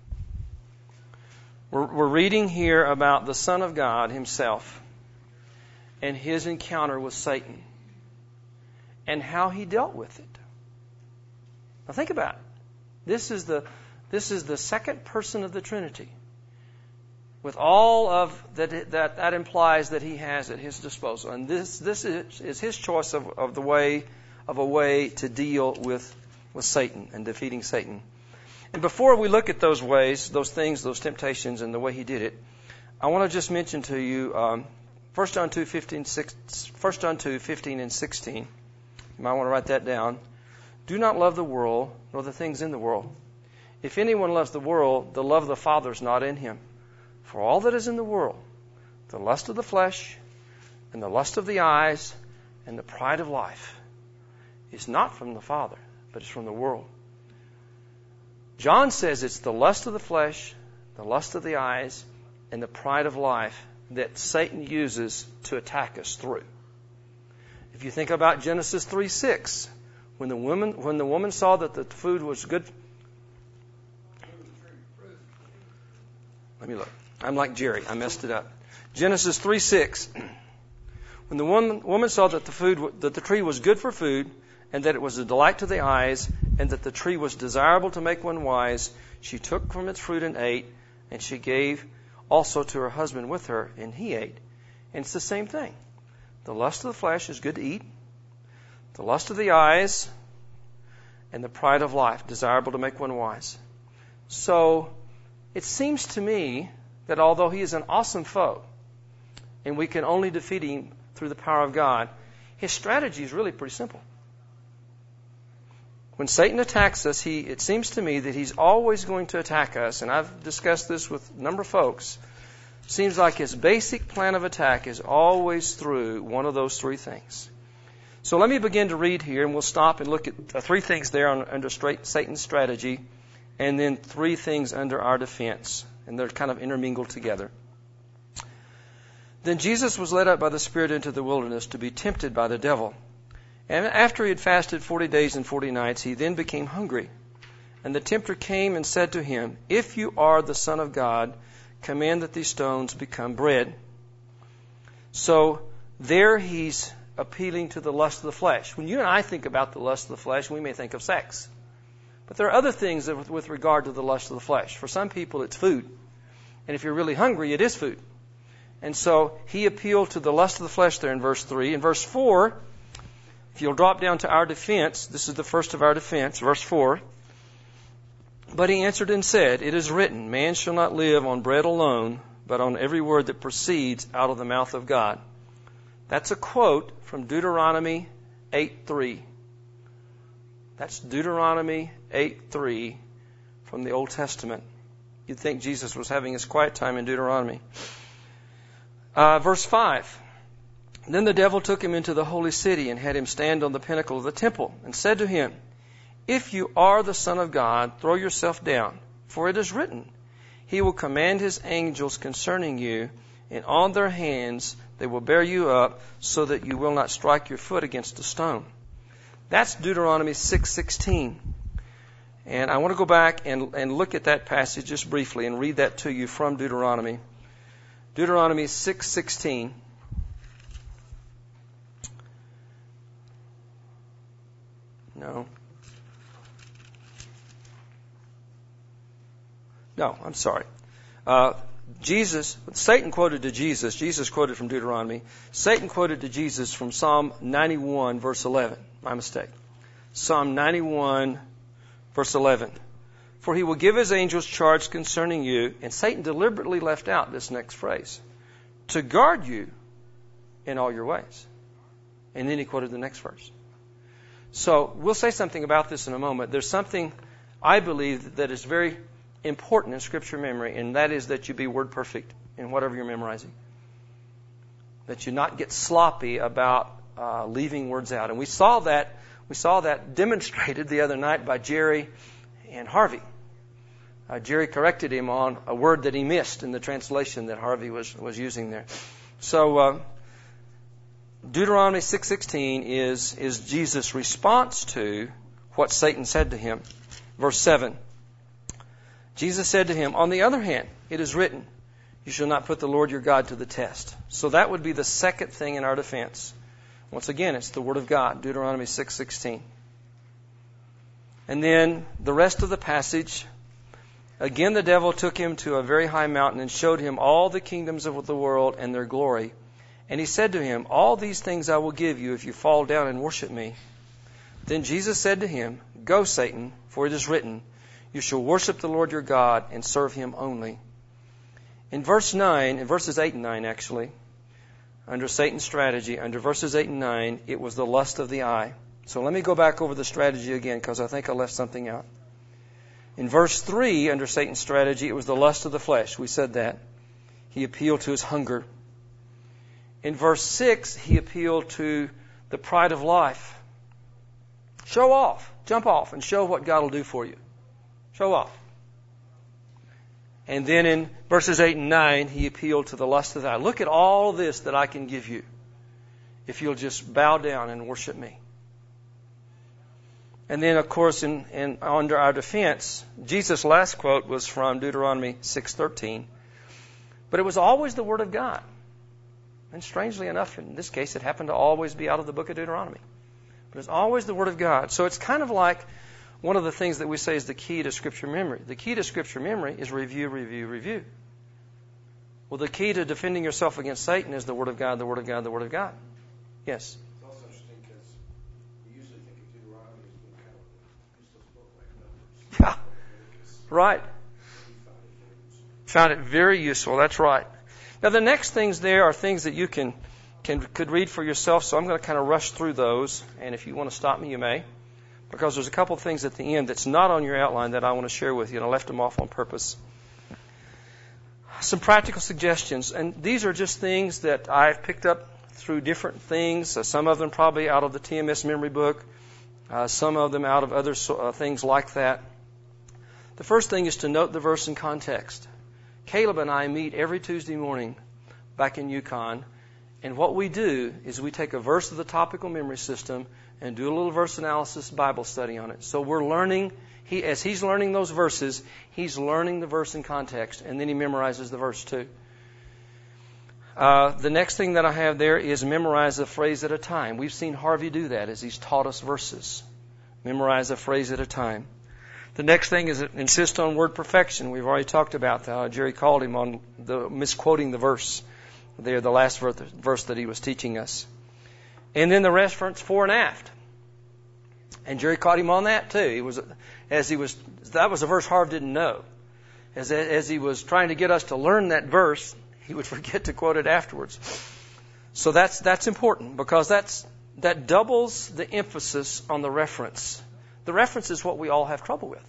We're, we're reading here about the Son of God Himself and His encounter with Satan and how He dealt with it. Now think about it. This is the this is the second person of the Trinity, with all of that that that implies that He has at His disposal, and this this is, is His choice of, of the way of a way to deal with with Satan and defeating Satan. And before we look at those ways, those things, those temptations, and the way He did it, I want to just mention to you um, First John two fifteen, First John two fifteen and sixteen. You might want to write that down. Do not love the world nor the things in the world. If anyone loves the world, the love of the Father is not in him. For all that is in the world, the lust of the flesh, and the lust of the eyes, and the pride of life, is not from the Father, but is from the world. John says it's the lust of the flesh, the lust of the eyes, and the pride of life that Satan uses to attack us through. If you think about Genesis three six, when the woman when the woman saw that the food was good. Let me look. I'm like Jerry. I messed it up. Genesis three six. When the woman, woman saw that the food that the tree was good for food, and that it was a delight to the eyes, and that the tree was desirable to make one wise, she took from its fruit and ate, and she gave also to her husband with her, and he ate. And it's the same thing. The lust of the flesh is good to eat. The lust of the eyes and the pride of life, desirable to make one wise. So it seems to me that although he is an awesome foe, and we can only defeat him through the power of God, his strategy is really pretty simple. When Satan attacks us, he it seems to me that he's always going to attack us, and I've discussed this with a number of folks. Seems like his basic plan of attack is always through one of those three things. So let me begin to read here, and we'll stop and look at three things there on, under straight Satan's strategy, and then three things under our defense, and they're kind of intermingled together. Then Jesus was led up by the Spirit into the wilderness to be tempted by the devil. And after he had fasted forty days and forty nights, he then became hungry. And the tempter came and said to him, If you are the Son of God, command that these stones become bread. So there he's appealing to the lust of the flesh. When you and I think about the lust of the flesh, we may think of sex. But there are other things that, with regard to the lust of the flesh. For some people, it's food. And if you're really hungry, it is food. And so he appealed to the lust of the flesh there in verse three. In verse four, if you'll drop down to our defense, this is the first of our defense, verse four. But he answered and said, It is written, Man shall not live on bread alone, but on every word that proceeds out of the mouth of God. That's a quote from Deuteronomy eight three. That's Deuteronomy eight three from the Old Testament. You'd think Jesus was having his quiet time in Deuteronomy. Uh, verse five. Then the devil took him into the holy city and had him stand on the pinnacle of the temple and said to him, If you are the Son of God, throw yourself down, for it is written, He will command His angels concerning you, and on their hands they will bear you up, so that you will not strike your foot against a stone. That's Deuteronomy six sixteen. And I want to go back and, and look at that passage just briefly and read that to you from Deuteronomy. Deuteronomy six sixteen. No. No, I'm sorry. Uh, Jesus, Satan quoted to Jesus. Jesus quoted from Deuteronomy. Satan quoted to Jesus from Psalm ninety-one, verse eleven. My mistake. Psalm ninety-one, verse eleven. For he will give his angels charge concerning you. And Satan deliberately left out this next phrase. To guard you in all your ways. And then he quoted the next verse. So we'll say something about this in a moment. There's something, I believe, that is very important in Scripture memory, and that is that you be word perfect in whatever you're memorizing. That you not get sloppy about uh, leaving words out. And we saw that we saw that demonstrated the other night by Jerry and Harvey. Uh, Jerry corrected him on a word that he missed in the translation that Harvey was, was using there. So uh, Deuteronomy six sixteen is, is Jesus' response to what Satan said to him. Verse seven. Jesus said to him, "On the other hand, it is written, you shall not put the Lord your God to the test." So that would be the second thing in our defense. Once again, it's the Word of God, Deuteronomy six sixteen. And then the rest of the passage, again the devil took him to a very high mountain and showed him all the kingdoms of the world and their glory. And he said to him, "All these things I will give you if you fall down and worship me." Then Jesus said to him, "Go, Satan, for it is written, you shall worship the Lord your God and serve him only." In verse nine, in verses eight and nine actually, under Satan's strategy, under verses eight and nine, it was the lust of the eye. So let me go back over the strategy again, because I think I left something out. In verse three, under Satan's strategy, it was the lust of the flesh. We said that. He appealed to his hunger. In verse six, he appealed to the pride of life. Show off. Jump off and show what God will do for you. Show off. And then in verses eight and nine, he appealed to the lust of the eye. Look at all this that I can give you if you'll just bow down and worship me. And then, of course, in, in under our defense, Jesus' last quote was from Deuteronomy six thirteen. But it was always the Word of God. And strangely enough, in this case, it happened to always be out of the book of Deuteronomy. But it's always the Word of God. So it's kind of like one of the things that we say is the key to Scripture memory. The key to Scripture memory is review, review, review. Well, the key to defending yourself against Satan is the Word of God, the Word of God, the Word of God. Yes? It's also interesting because we usually think of Deuteronomy as being kind of a useless book like Numbers. Yeah. Right. Found it very useful. That's right. Now, the next things there are things that you can, can could read for yourself, so I'm going to kind of rush through those. And if you want to stop me, you may. Because there's a couple of things at the end that's not on your outline that I want to share with you, and I left them off on purpose. Some practical suggestions, and these are just things that I've picked up through different things, uh, some of them probably out of the T M S memory book, uh, some of them out of other so, uh, things like that. The first thing is to note the verse in context. Caleb and I meet every Tuesday morning back in Yukon, and what we do is we take a verse of the topical memory system and do a little verse analysis Bible study on it. So we're learning, he, as he's learning those verses, he's learning the verse in context, and then he memorizes the verse too. Uh, the next thing that I have there is memorize a phrase at a time. We've seen Harvey do that as he's taught us verses. Memorize a phrase at a time. The next thing is insist on word perfection. We've already talked about that. Jerry called him on the misquoting the verse there, the last verse that he was teaching us. And then the reference fore and aft. And Jerry caught him on that too. He was, as he was, that was a verse Harv didn't know. As, as he was trying to get us to learn that verse, he would forget to quote it afterwards. So that's, that's important because that's, that doubles the emphasis on the reference. The reference is what we all have trouble with.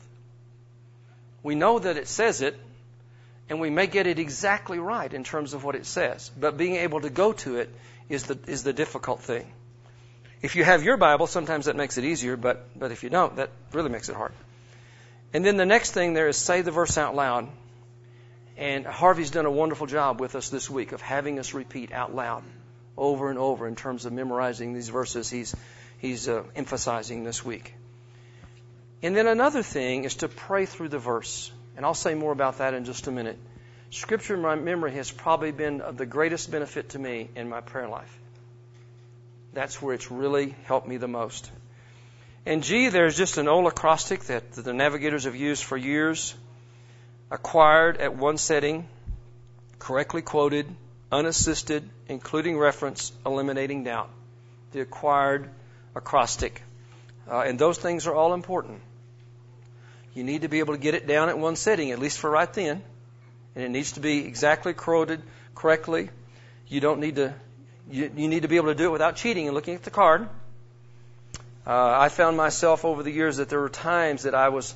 We know that it says it, and we may get it exactly right in terms of what it says. But being able to go to it is the is the difficult thing. If you have your Bible, sometimes that makes it easier, but, but if you don't, that really makes it hard. And then the next thing there is say the verse out loud. And Harvey's done a wonderful job with us this week of having us repeat out loud over and over in terms of memorizing these verses he's, he's uh, emphasizing this week. And then another thing is to pray through the verse. And I'll say more about that in just a minute. Scripture memory has probably been of the greatest benefit to me in my prayer life. That's where it's really helped me the most. And G, there's just an old acrostic that the navigators have used for years. Acquired at one setting, correctly quoted, unassisted, including reference, eliminating doubt. The acquired acrostic. Uh, and those things are all important. You need to be able to get it down at one setting, at least for right then. And it needs to be exactly quoted correctly. You don't need to, you, you need to be able to do it without cheating and looking at the card. Uh, I found myself over the years that there were times that I was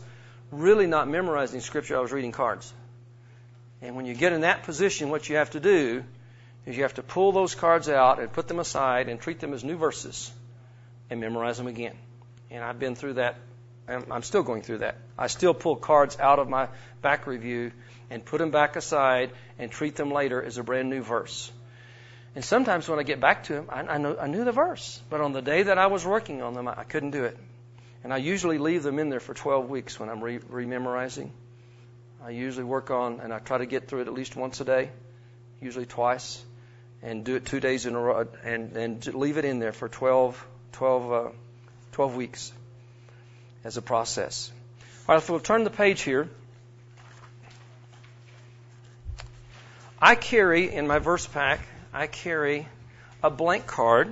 really not memorizing Scripture. I was reading cards. And when you get in that position, what you have to do is you have to pull those cards out and put them aside and treat them as new verses and memorize them again. And I've been through that. I'm still going through that. I still pull cards out of my back review and put them back aside and treat them later as a brand new verse. And sometimes when I get back to them, I, I, know, I knew the verse. But on the day that I was working on them, I, I couldn't do it. And I usually leave them in there for twelve weeks when I'm re- rememorizing. I usually work on, and I try to get through it at least once a day, usually twice, and do it two days in a row, and, and leave it in there for twelve, twelve, uh, twelve weeks as a process. All right, so we'll turn the page here. I carry, in my verse pack, I carry a blank card,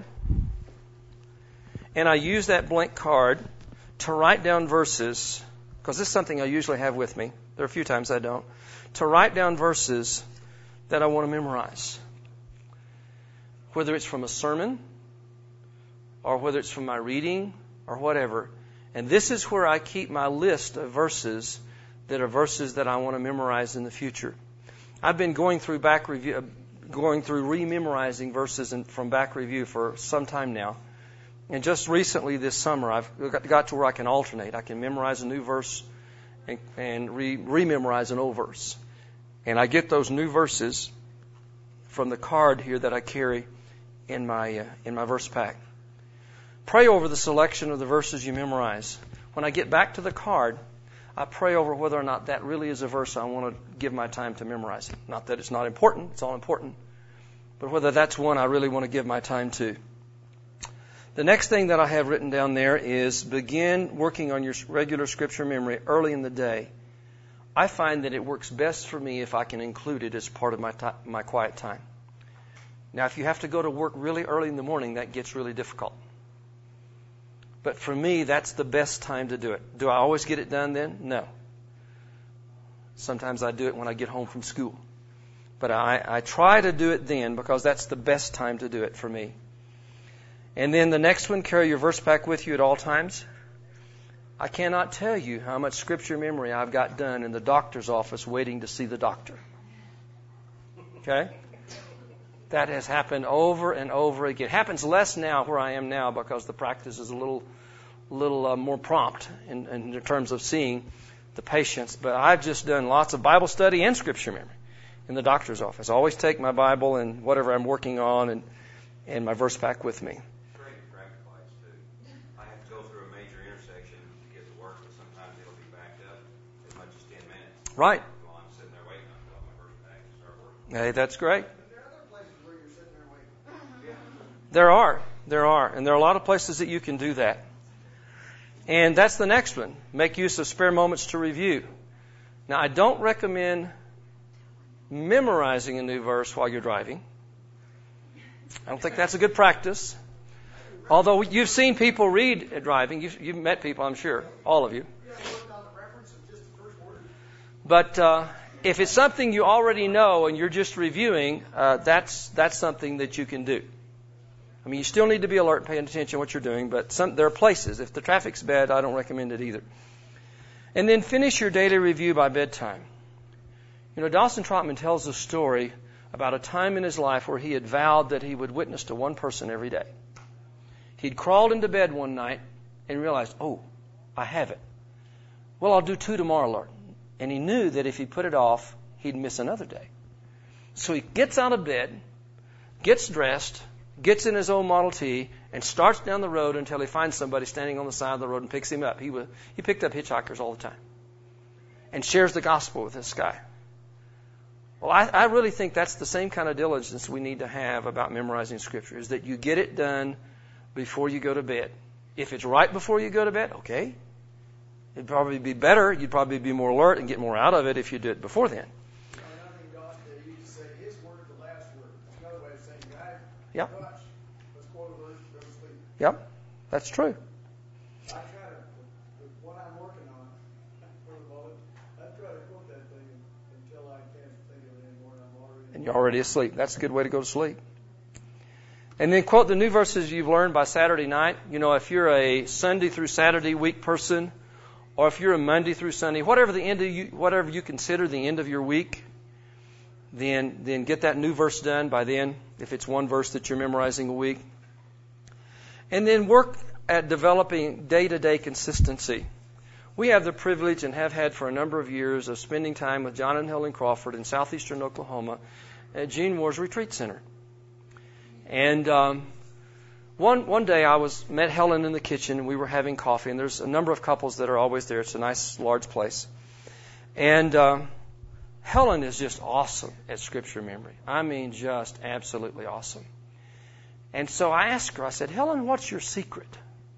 and I use that blank card to write down verses, because this is something I usually have with me. There are a few times I don't. To write down verses that I want to memorize. Whether it's from a sermon, or whether it's from my reading, or whatever. And this is where I keep my list of verses that are verses that I want to memorize in the future. I've been going through back review, going through rememorizing verses in, from back review for some time now. And just recently this summer, I've got, got to where I can alternate. I can memorize a new verse and, and re, rememorize an old verse. And I get those new verses from the card here that I carry in my uh, in my verse pack. Pray over the selection of the verses you memorize. When I get back to the card, I pray over whether or not that really is a verse I want to give my time to memorize. Not that it's not important, it's all important, but whether that's one I really want to give my time to. The next thing that I have written down there is begin working on your regular Scripture memory early in the day. I find that it works best for me if I can include it as part of my t- my quiet time. Now, if you have to go to work really early in the morning, that gets really difficult. But for me, that's the best time to do it. Do I always get it done then? No. Sometimes I do it when I get home from school. But I, I try to do it then because that's the best time to do it for me. And then the next one, carry your verse pack with you at all times. I cannot tell you how much Scripture memory I've got done in the doctor's office waiting to see the doctor. Okay? That has happened over and over again. It happens less now where I am now because the practice is a little little uh, more prompt in, in terms of seeing the patients. But I've just done lots of Bible study and Scripture memory in the doctor's office. I always take my Bible and whatever I'm working on and, and my verse pack with me. Right. Well, I'm sitting there waiting until my first pack to start working. Hey, that's great. There are other places where you're sitting there waiting. Yeah. There are. There are. And there are a lot of places that you can do that. And that's the next one. Make use of spare moments to review. Now, I don't recommend memorizing a new verse while you're driving. I don't think that's a good practice. Although you've seen people read at driving. You've, you've met people, I'm sure. All of you. But uh, if it's something you already know and you're just reviewing, uh, that's that's something that you can do. I mean, you still need to be alert and paying attention to what you're doing, but some, there are places. If the traffic's bad, I don't recommend it either. And then finish your daily review by bedtime. You know, Dawson Trotman tells a story about a time in his life where he had vowed that he would witness to one person every day. He'd crawled into bed one night and realized, oh, I have it. Well, I'll do two tomorrow, Lord. And he knew that if he put it off, he'd miss another day. So he gets out of bed, gets dressed, gets in his old Model T, and starts down the road until he finds somebody standing on the side of the road and picks him up. He was, he picked up hitchhikers all the time and shares the gospel with this guy. Well, I, I really think that's the same kind of diligence we need to have about memorizing Scripture, is that you get it done before you go to bed. If it's right before you go to bed, okay. It'd probably be better. You'd probably be more alert and get more out of it if you do it before then. You know, and I think God used to say His word is the last word. It's another way of saying, guys, yep. watch. Let's quote a verse, go to sleep. Yep, that's true. I try to, with what I'm working on, for the moment, I try to quote that thing until I can't think of it anymore, and I'm already. And you're already asleep. That's a good way to go to sleep. And then quote the new verses you've learned by Saturday night. You know, if you're a Sunday through Saturday week person, or if you're a Monday through Sunday, whatever the end of you, whatever you consider the end of your week, then then get that new verse done by then, if it's one verse that you're memorizing a week. And then work at developing day-to-day consistency. We have the privilege and have had for a number of years of spending time with John and Helen Crawford in southeastern Oklahoma at Gene Moore's Retreat Center. And um, one one day I was met Helen in the kitchen, and we were having coffee, and there's a number of couples that are always there. It's a nice, large place. And uh, Helen is just awesome at Scripture memory. I mean, just absolutely awesome. And so I asked her, I said, Helen, what's your secret?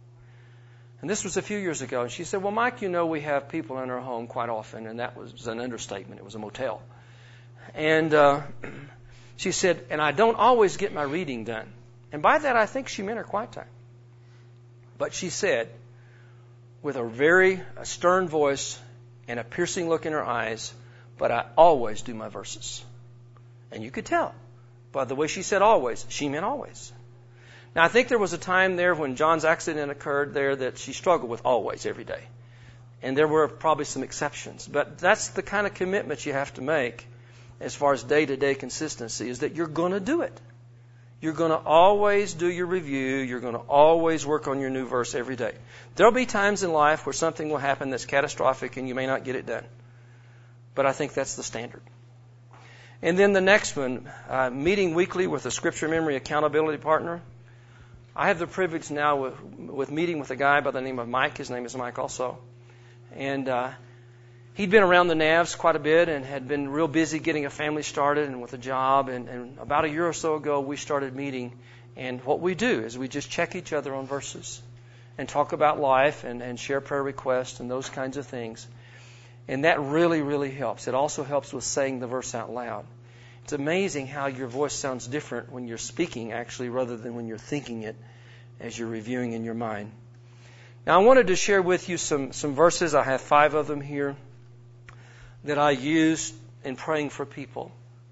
And this was a few years ago. And she said, well, Mike, you know we have people in our home quite often. And that was an understatement. It was a motel. And uh, she said, and I don't always get my reading done. And by that, I think she meant her quiet time. But she said, with a very a stern voice and a piercing look in her eyes, but I always do my verses. And you could tell by the way she said always, she meant always. Now, I think there was a time there when John's accident occurred there that she struggled with always every day. And there were probably some exceptions. But that's the kind of commitment you have to make as far as day-to-day consistency, is that you're going to do it. You're going to always do your review. You're going to always work on your new verse every day. There'll be times in life where something will happen that's catastrophic and you may not get it done. But I think that's the standard. And then the next one, uh, meeting weekly with a Scripture memory accountability partner. I have the privilege now with, with meeting with a guy by the name of Mike. His name is Mike also. And uh, he'd been around the Navs quite a bit and had been real busy getting a family started and with a job. And, and about a year or so ago, we started meeting. And what we do is we just check each other on verses and talk about life and, and share prayer requests and those kinds of things. And that really, really helps. It also helps with saying the verse out loud. It's amazing how your voice sounds different when you're speaking, actually, rather than when you're thinking it as you're reviewing in your mind. Now, I wanted to share with you some, some verses. I have five of them here that I use in praying for people.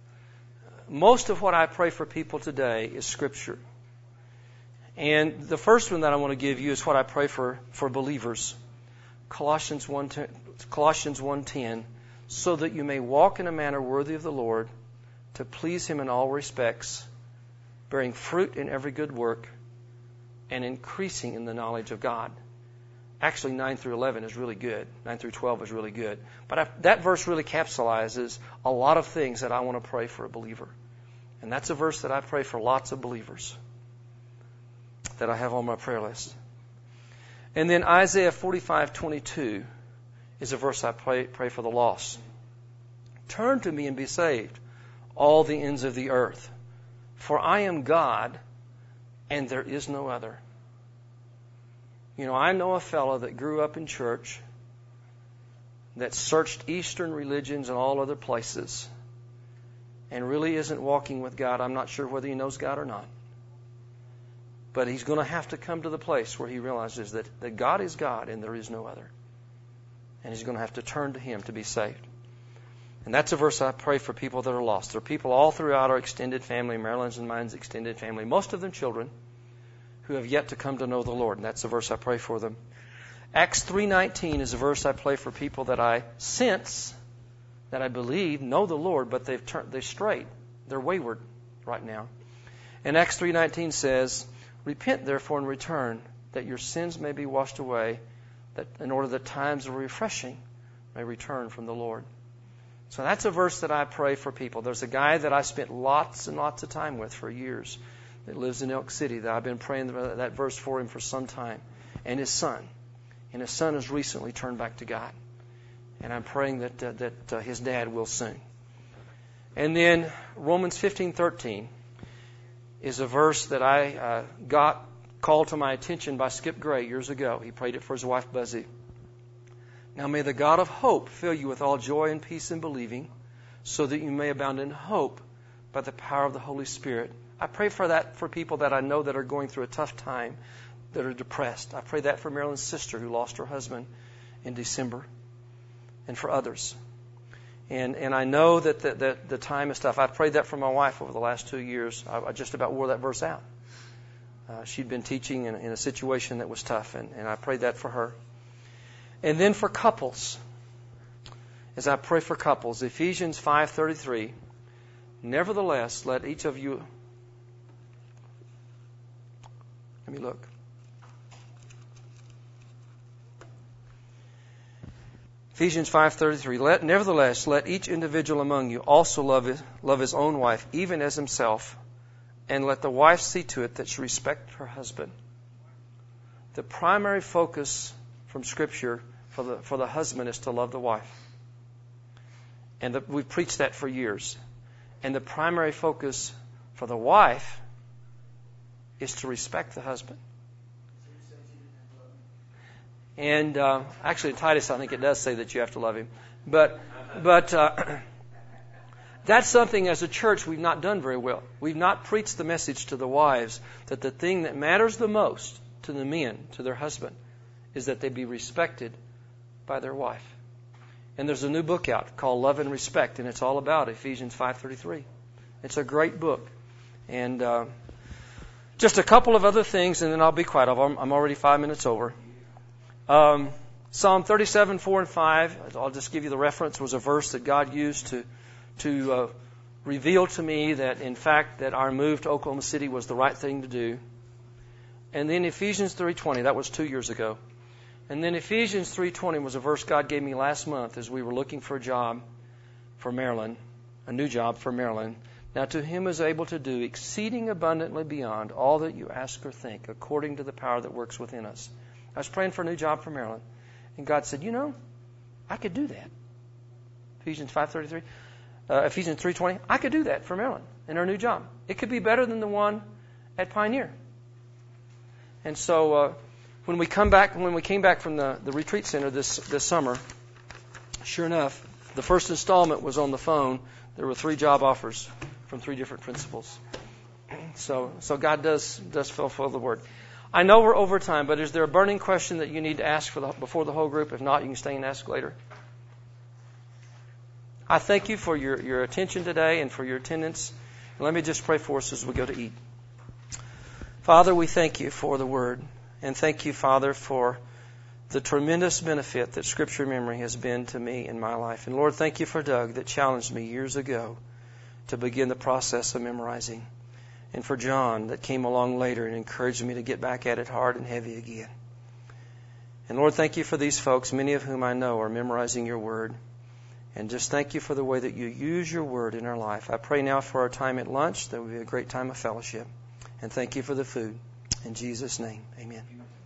Most of what I pray for people today is Scripture. And the first one that I want to give you is what I pray for, for believers. Colossians one ten, so that you may walk in a manner worthy of the Lord, to please Him in all respects, bearing fruit in every good work, and increasing in the knowledge of God. Actually, nine through eleven is really good. nine through twelve is really good. But I, that verse really capsulizes a lot of things that I want to pray for a believer. And that's a verse that I pray for lots of believers that I have on my prayer list. And then Isaiah forty-five twenty-two is a verse I pray, pray for the lost. Turn to me and be saved, all the ends of the earth. For I am God, and there is no other. You know, I know a fellow that grew up in church that searched Eastern religions and all other places and really isn't walking with God. I'm not sure whether he knows God or not. But he's going to have to come to the place where he realizes that, that God is God and there is no other. And he's going to have to turn to Him to be saved. And that's a verse I pray for people that are lost. There are people all throughout our extended family, Marilyn's and mine's extended family, most of them children, who have yet to come to know the Lord. And that's a verse I pray for them. Acts three nineteen is a verse I pray for people that I sense, that I believe know the Lord, but they've turned, they're strayed. They're wayward right now. And Acts three nineteen says, repent therefore and return, that your sins may be washed away, that in order that times of refreshing may return from the Lord. So that's a verse that I pray for people. There's a guy that I spent lots and lots of time with for years that lives in Elk City that I've been praying that verse for him for some time. And his son. And his son has recently turned back to God. And I'm praying that uh, that uh, his dad will soon. And then Romans fifteen thirteen is a verse that I uh, got called to my attention by Skip Gray years ago. He prayed it for his wife, Buzzy. Now may the God of hope fill you with all joy and peace in believing, so that you may abound in hope by the power of the Holy Spirit. I pray for that for people that I know that are going through a tough time, that are depressed. I pray that for Marilyn's sister who lost her husband in December, and for others. And and I know that the, that the time is tough. I've prayed that for my wife over the last two years. I, I just about wore that verse out. Uh, she'd been teaching in, in a situation that was tough, and, and I prayed that for her. And then for couples, as I pray for couples, Ephesians five thirty-three, nevertheless, let each of you... Let me look. Ephesians five thirty-three, let, nevertheless, let each individual among you also love his, love his own wife, even as himself, and let the wife see to it that she respect her husband. The primary focus from Scripture for the for the husband is to love the wife. And the, we've preached that for years. And the primary focus for the wife is to respect the husband. And uh, actually, in Titus, I think it does say that you have to love him. But but uh, that's something as a church we've not done very well. We've not preached the message to the wives that the thing that matters the most to the men, to their husband, is that they be respected by their wife. And there's a new book out called Love and Respect, and it's all about Ephesians five thirty-three. It's a great book. And uh, just a couple of other things, and then I'll be quiet. I'm already five minutes over. Um, Psalm thirty-seven, four and five, I'll just give you the reference, was a verse that God used to to uh, reveal to me that, in fact, that our move to Oklahoma City was the right thing to do. And then Ephesians three twenty, that was two years ago. And then Ephesians three twenty was a verse God gave me last month as we were looking for a job for Maryland, a new job for Maryland. Now to him is able to do exceeding abundantly beyond all that you ask or think, according to the power that works within us. I was praying for a new job for Maryland. And God said, you know, I could do that. Ephesians five thirty-three, uh, Ephesians three twenty, I could do that for Maryland in our new job. It could be better than the one at Pioneer. And so uh, when we come back, when we came back from the, the retreat center this this summer, sure enough, the first installment was on the phone. There were three job offers from three different principals. So so God does does fulfill the word. I know we're over time, but is there a burning question that you need to ask for the, before the whole group? If not, you can stay and ask later. I thank you for your, your attention today and for your attendance. And let me just pray for us as we go to eat. Father, we thank you for the word. And thank you, Father, for the tremendous benefit that Scripture memory has been to me in my life. And Lord, thank you for Doug that challenged me years ago to begin the process of memorizing. And for John that came along later and encouraged me to get back at it hard and heavy again. And Lord, thank you for these folks, many of whom I know are memorizing your word. And just thank you for the way that you use your word in our life. I pray now for our time at lunch. That will be a great time of fellowship. And thank you for the food. In Jesus' name, amen.